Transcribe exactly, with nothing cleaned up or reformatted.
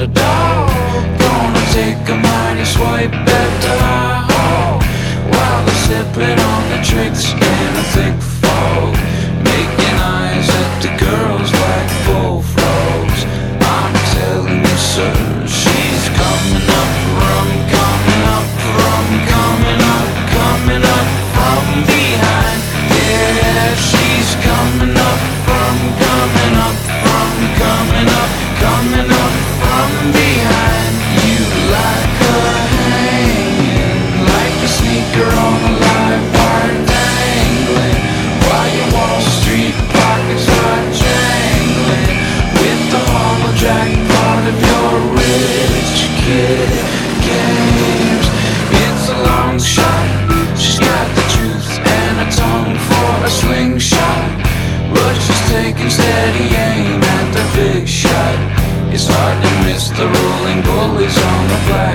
underdog. Gonna take a mighty swipe at the high hole, while they're sipping on the tricks in a thick fog, making eyes at the girls like bullfrogs. I'm telling you, sir, she's coming up from, coming up from, coming up, coming up from behind. Yeah, she's coming up from, coming up from, coming up, coming up from behind. You like her hanging like a sneaker on a live wire dangling, while your Wall Street pockets are jangling with the hollow jackpot of your rich kid games. It's a long shot, she's got the truth and a tongue for a slingshot, but she's taking steady aim at the big shot. It's hard to miss the rolling bullies on the flag.